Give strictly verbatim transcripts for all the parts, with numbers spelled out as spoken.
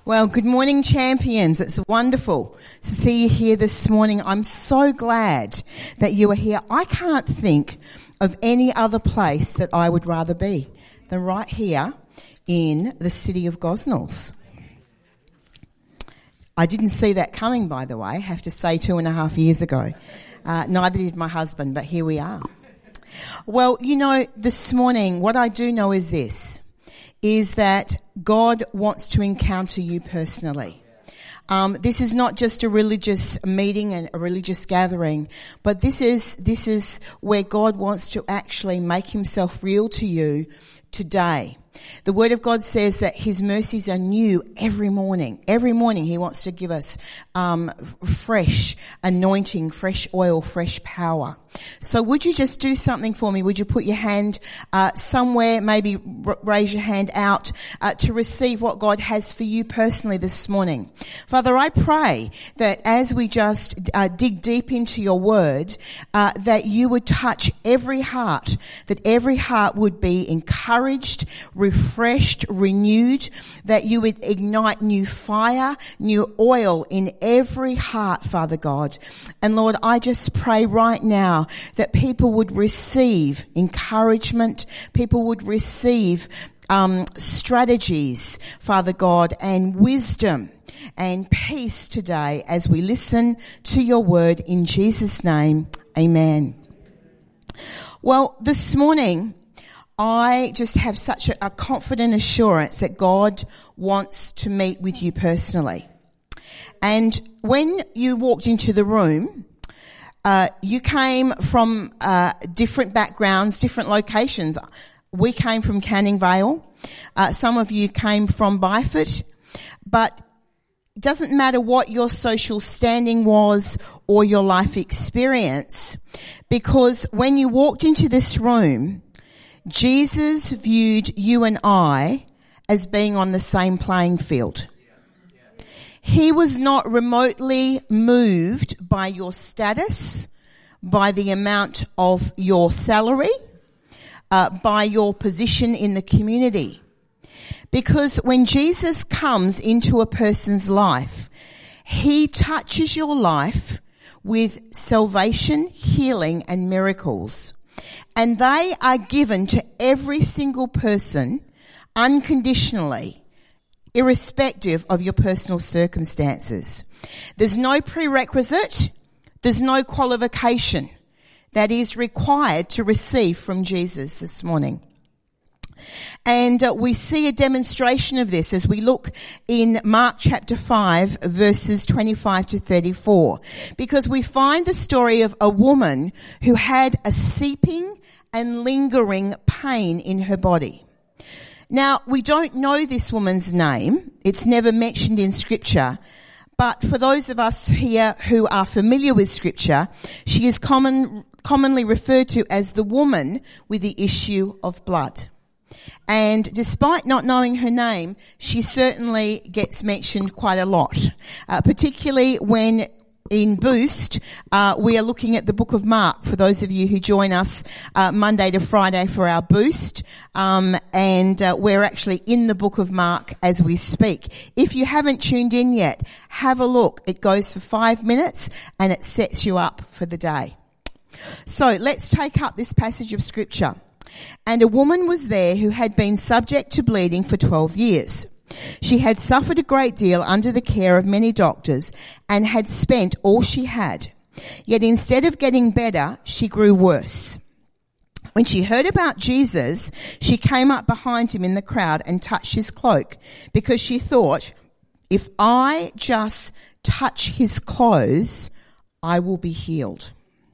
Well, good morning, champions. It's wonderful to see you here this morning. I'm so glad that you are here. I can't think of any other place that I would rather be than right here in the city of Gosnells. I didn't see that coming, by the way, I have to say, two and a half years ago. Uh, neither did my husband, but here we are. Well, you know, this morning, what I do know is this, is that God wants to encounter you personally. Um, this is not just a religious meeting and a religious gathering, but this is, this is where God wants to actually make himself real to you today. The Word of God says that His mercies are new every morning. Every morning He wants to give us um fresh anointing, fresh oil, fresh power. So would you just do something for me? Would you put your hand uh somewhere, maybe r- raise your hand out uh, to receive what God has for you personally this morning? Father, I pray that as we just uh, dig deep into your Word, uh, that you would touch every heart, that every heart would be encouraged, refreshed, renewed, that you would ignite new fire, new oil in every heart, Father God. And Lord, I just pray right now that people would receive encouragement, people would receive um strategies, Father God, and wisdom and peace today as we listen to your word in Jesus' name. Amen. Well, this morning, I just have such a, a confident assurance that God wants to meet with you personally. And when you walked into the room, uh, you came from uh, different backgrounds, different locations. We came from Canning Vale. Uh, some of you came from Byford. But it doesn't matter what your social standing was or your life experience, because when you walked into this room, Jesus viewed you and I as being on the same playing field. He was not remotely moved by your status, by the amount of your salary, uh, by your position in the community. Because when Jesus comes into a person's life, he touches your life with salvation, healing, and miracles. And they are given to every single person unconditionally, irrespective of your personal circumstances. There's no prerequisite, there's no qualification that is required to receive from Jesus this morning. And uh, we see a demonstration of this as we look in Mark chapter five, verses twenty-five to thirty-four, because we find the story of a woman who had a seeping and lingering pain in her body. Now, we don't know this woman's name. It's never mentioned in Scripture. But for those of us here who are familiar with Scripture, she is common, commonly referred to as the woman with the issue of blood. And despite not knowing her name, she certainly gets mentioned quite a lot, uh, particularly when in Boost, uh, we are looking at the book of Mark for those of you who join us uh, Monday to Friday for our Boost. Um, and uh, we're actually in the book of Mark as we speak. If you haven't tuned in yet, have a look. It goes for five minutes and it sets you up for the day. So let's take up this passage of Scripture. And a woman was there who had been subject to bleeding for twelve years. She had suffered a great deal under the care of many doctors and had spent all she had. Yet instead of getting better, she grew worse. When she heard about Jesus, she came up behind him in the crowd and touched his cloak, because she thought, if I just touch his clothes, I will be healed.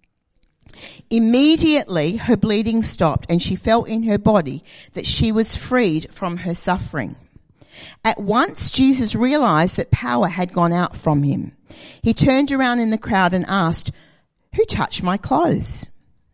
Immediately her bleeding stopped and she felt in her body that she was freed from her suffering. At once Jesus realized that power had gone out from him. He turned around in the crowd and asked, "Who touched my clothes?"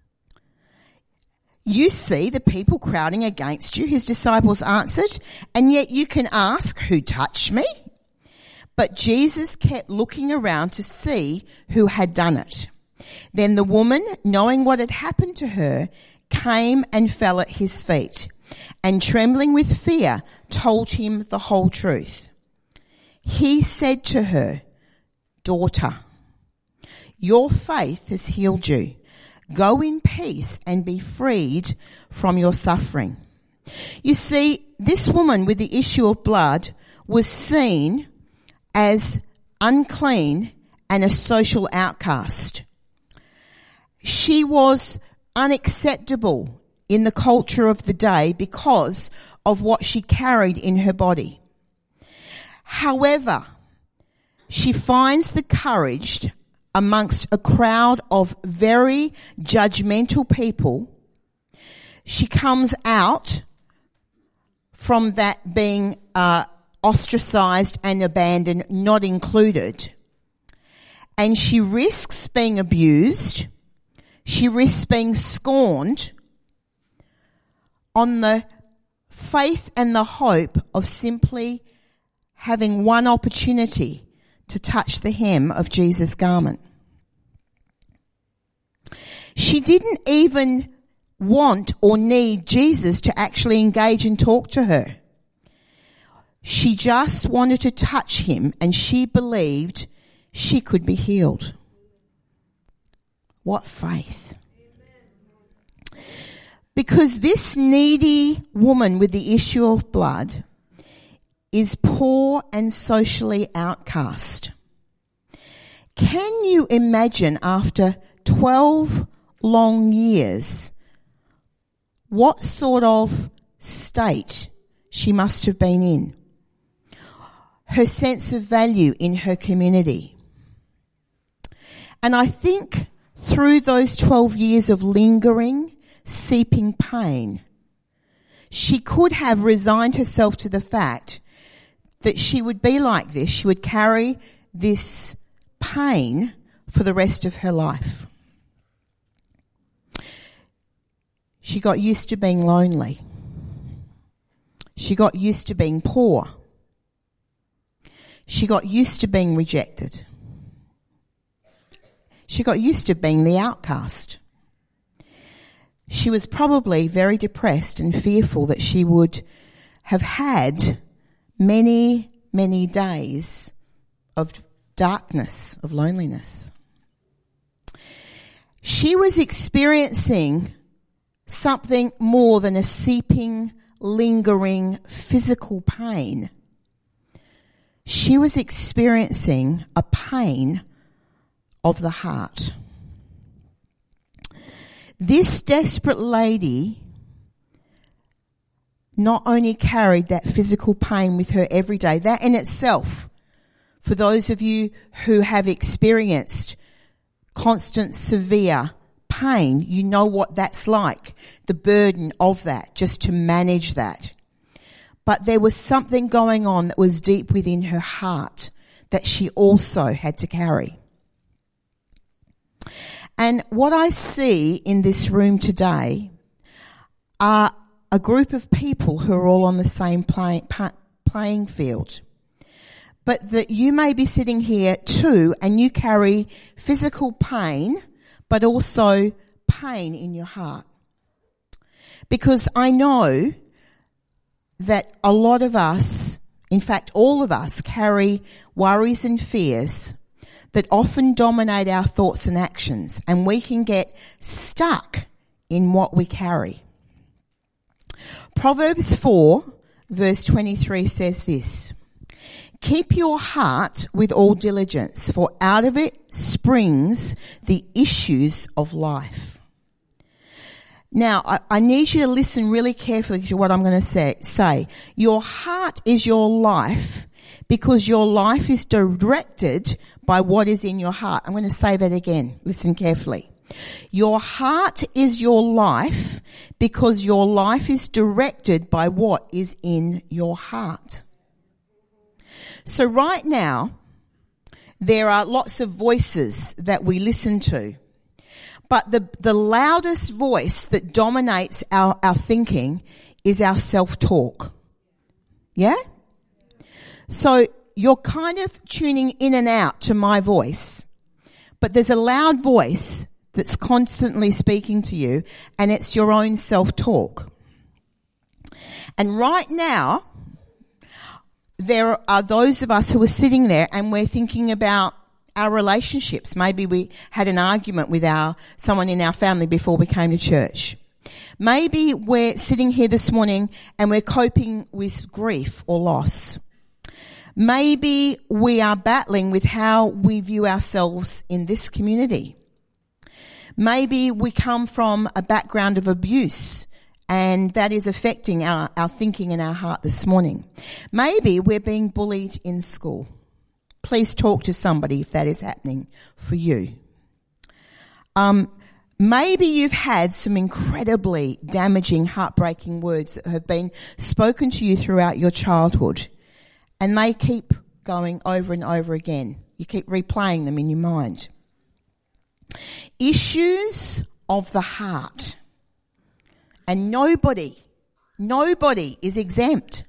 "You see the people crowding against you," his disciples answered, "and yet you can ask, 'Who touched me?'" But Jesus kept looking around to see who had done it. Then the woman, knowing what had happened to her, came and fell at his feet, and trembling with fear, told him the whole truth. He said to her, "Daughter, your faith has healed you. Go in peace and be freed from your suffering." You see, this woman with the issue of blood was seen as unclean and a social outcast. She was unacceptable in the culture of the day because of what she carried in her body. However, she finds the courage amongst a crowd of very judgmental people. She comes out from that being uh, ostracized and abandoned, not included. And she risks being abused. She risks being scorned on the faith and the hope of simply having one opportunity to touch the hem of Jesus' garment. She didn't even want or need Jesus to actually engage and talk to her. She just wanted to touch him, and she believed she could be healed. What faith. Because this needy woman with the issue of blood is poor and socially outcast. Can you imagine, after twelve long years, what sort of state she must have been in? Her sense of value in her community. And I think through those twelve years of lingering, seeping pain, she could have resigned herself to the fact that she would be like this. She would carry this pain for the rest of her life. She got used to being lonely. She got used to being poor. She got used to being rejected. She got used to being the outcast. She was probably very depressed and fearful that she would have had many, many days of darkness, of loneliness. She was experiencing something more than a seeping, lingering physical pain. She was experiencing a pain of the heart. This desperate lady not only carried that physical pain with her every day, that in itself, for those of you who have experienced constant severe pain, you know what that's like, the burden of that, just to manage that. But there was something going on that was deep within her heart that she also had to carry. And what I see in this room today are a group of people who are all on the same play, playing field. But that you may be sitting here too, and you carry physical pain, but also pain in your heart. Because I know that a lot of us, in fact all of us, carry worries and fears that often dominate our thoughts and actions, and we can get stuck in what we carry. Proverbs four verse twenty-three says this: "Keep your heart with all diligence, for out of it springs the issues of life." Now, I, I need you to listen really carefully to what I'm going to say, say. Your heart is your life because your life is directed by what is in your heart. I'm going to say that again. Listen carefully. Your heart is your life because your life is directed by what is in your heart. So right now, there are lots of voices that we listen to. But the, the loudest voice that dominates our, our thinking is our self-talk. Yeah? So you're kind of tuning in and out to my voice, but there's a loud voice that's constantly speaking to you, and it's your own self-talk. And right now, there are those of us who are sitting there and we're thinking about our relationships. Maybe we had an argument with our someone in our family before we came to church. Maybe we're sitting here this morning and we're coping with grief or loss. Maybe we are battling with how we view ourselves in this community. Maybe we come from a background of abuse and that is affecting our, our thinking and our heart this morning. Maybe we're being bullied in school. Please talk to somebody if that is happening for you. Um, maybe you've had some incredibly damaging, heartbreaking words that have been spoken to you throughout your childhood, and they keep going over and over again. You keep replaying them in your mind. Issues of the heart. And nobody, nobody is exempt.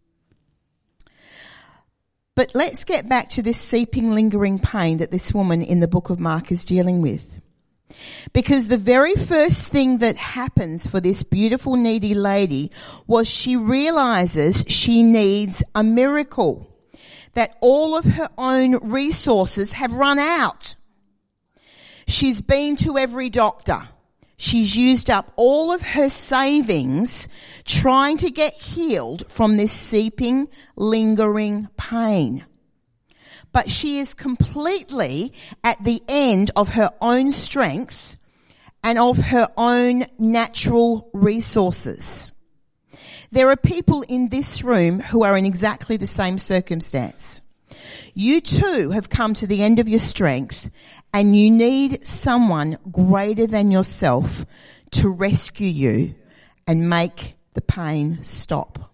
But let's get back to this seeping, lingering pain that this woman in the book of Mark is dealing with. Because the very first thing that happens for this beautiful, needy lady was she realizes she needs a miracle. That all of her own resources have run out. She's been to every doctor. She's used up all of her savings trying to get healed from this seeping, lingering pain. But she is completely at the end of her own strength and of her own natural resources. There are people in this room who are in exactly the same circumstance. You too have come to the end of your strength and you need someone greater than yourself to rescue you and make the pain stop.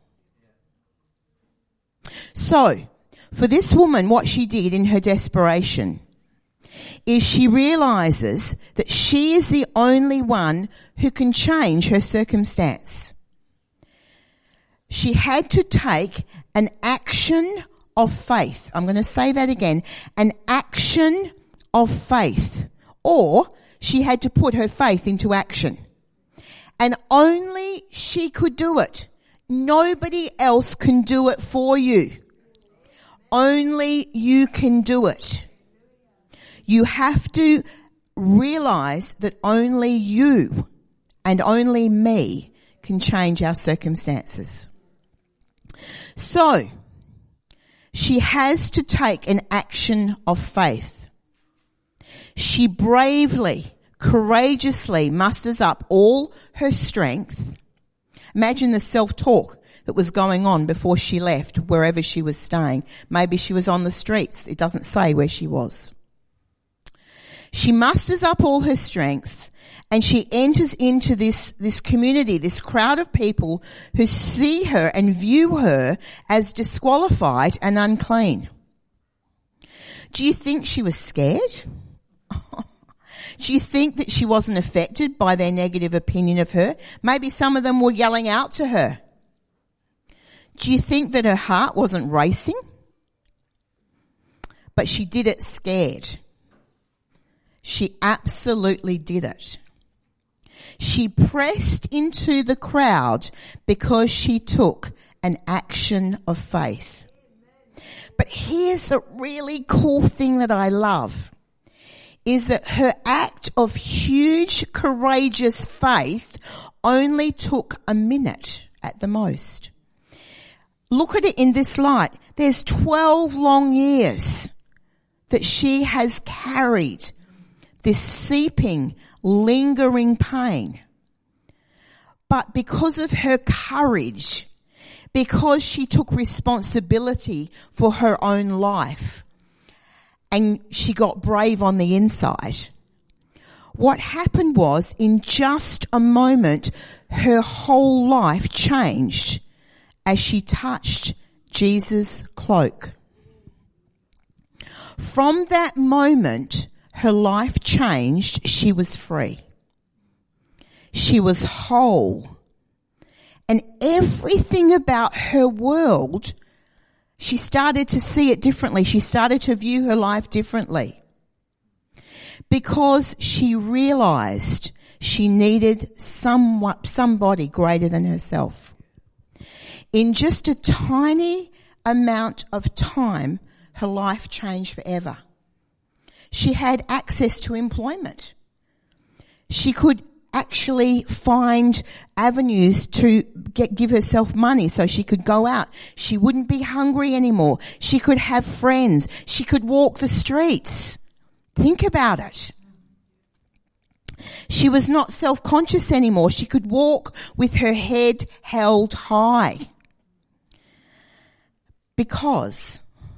So, for this woman, what she did in her desperation is she realizes that she is the only one who can change her circumstance. She had to take an action of faith. I'm going to say that again. An action of faith. Or she had to put her faith into action. And only she could do it. Nobody else can do it for you. Only you can do it. You have to realize that only you and only me can change our circumstances. So, she has to take an action of faith. She bravely, courageously musters up all her strength. Imagine the self-talk that was going on before she left wherever she was staying. Maybe she was on the streets. It doesn't say where she was. She musters up all her strength and she enters into this, this community, this crowd of people who see her and view her as disqualified and unclean. Do you think she was scared? Do you think that she wasn't affected by their negative opinion of her? Maybe some of them were yelling out to her. Do you think that her heart wasn't racing? But she did it scared. She absolutely did it. She pressed into the crowd because she took an action of faith. But here's the really cool thing that I love, is that her act of huge, courageous faith only took a minute at the most. Look at it in this light. There's twelve long years that she has carried this seeping, lingering pain. But because of her courage, because she took responsibility for her own life, and she got brave on the inside, what happened was, in just a moment, her whole life changed as she touched Jesus' cloak. From that moment, her life changed. She was free. She was whole. And everything about her world, she started to see it differently. She started to view her life differently. Because she realized she needed somewhat, somebody greater than herself. In just a tiny amount of time, her life changed forever. She had access to employment. She could actually find avenues to get, give herself money so she could go out. She wouldn't be hungry anymore. She could have friends. She could walk the streets. Think about it. She was not self-conscious anymore. She could walk with her head held high. Because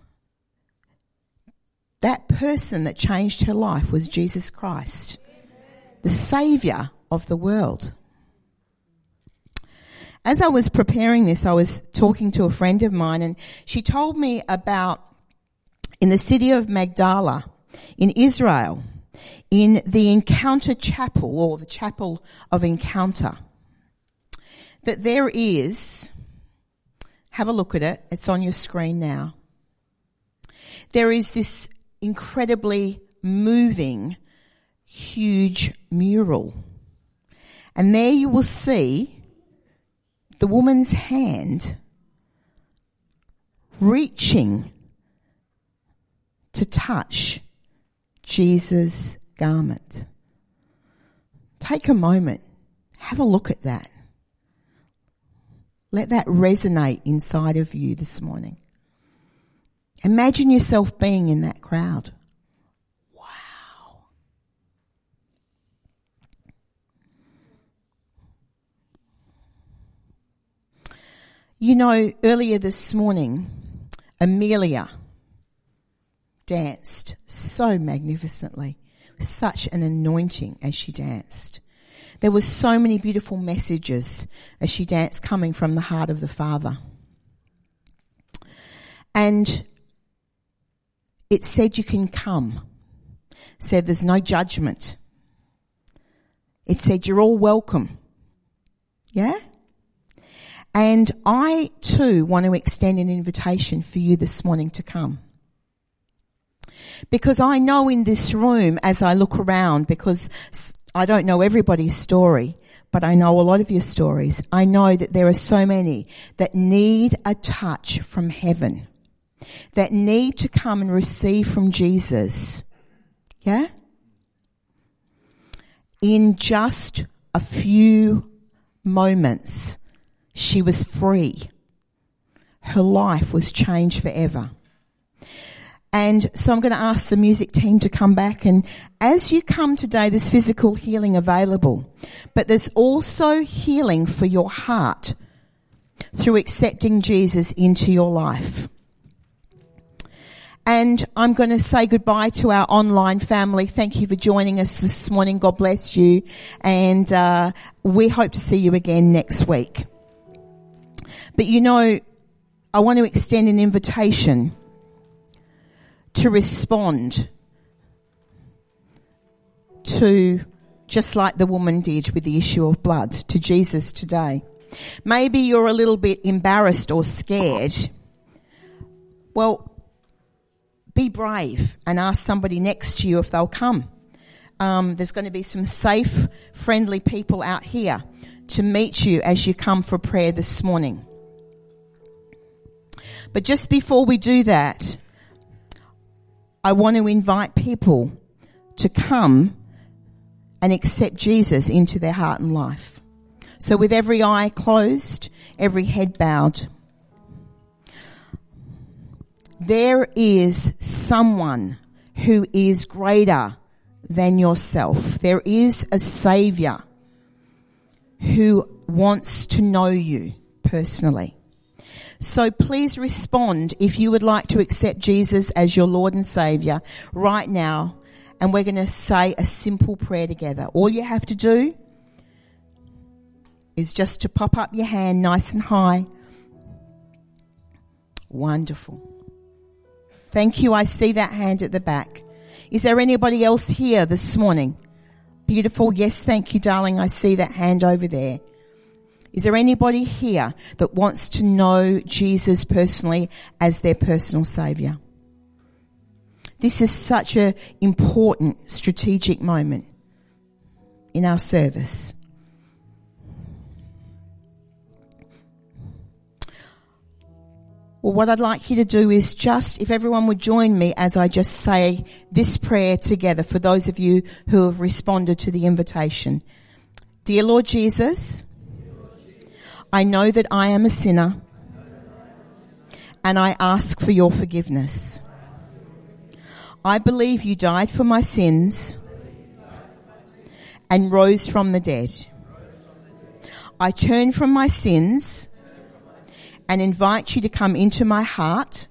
that person that changed her life was Jesus Christ, the Saviour of the world. As I was preparing this, I was talking to a friend of mine, and she told me about in the city of Magdala in Israel, in the Encounter Chapel, or the Chapel of Encounter, that there is, have a look at it, it's on your screen now. There is this incredibly moving, huge mural. And there you will see the woman's hand reaching to touch Jesus' garment. Take a moment. Have a look at that. Let that resonate inside of you this morning. Imagine yourself being in that crowd. Wow. You know, earlier this morning, Amelia danced so magnificently. Such an anointing as she danced. There were so many beautiful messages as she danced coming from the heart of the Father. And it said you can come. It said there's no judgment. It said you're all welcome. Yeah? And I too want to extend an invitation for you this morning to come. Because I know in this room, as I look around, because I don't know everybody's story, but I know a lot of your stories. I know that there are so many that need a touch from heaven, that need to come and receive from Jesus. Yeah? In just a few moments, she was free. Her life was changed forever. And so I'm going to ask the music team to come back, and as you come today, there's physical healing available, but there's also healing for your heart through accepting Jesus into your life. And I'm going to say goodbye to our online family. Thank you for joining us this morning. God bless you. And uh, we hope to see you again next week. But you know, I want to extend an invitation to respond to, just like the woman did with the issue of blood, to Jesus today. Maybe you're a little bit embarrassed or scared. Well, be brave and ask somebody next to you if they'll come. Um, there's going to be some safe, friendly people out here to meet you as you come for prayer this morning. But just before we do that, I want to invite people to come and accept Jesus into their heart and life. So with every eye closed, every head bowed, there is someone who is greater than yourself. There is a Saviour who wants to know you personally. So please respond if you would like to accept Jesus as your Lord and Saviour right now. And we're going to say a simple prayer together. All you have to do is just to pop up your hand nice and high. Wonderful. Thank you. I see that hand at the back. Is there anybody else here this morning? Beautiful. Yes, thank you, darling. I see that hand over there. Is there anybody here that wants to know Jesus personally as their personal Saviour? This is such an important strategic moment in our service. Well, what I'd like you to do is just, if everyone would join me as I just say this prayer together for those of you who have responded to the invitation. Dear Lord Jesus, I know that I am a sinner and I ask for your forgiveness. I believe you died for my sins and rose from the dead. I turn from my sins and invite you to come into my heart.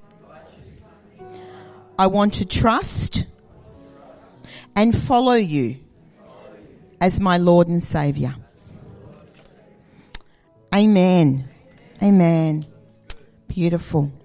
I want to trust and follow you as my Lord and Saviour. Amen. Amen. Beautiful.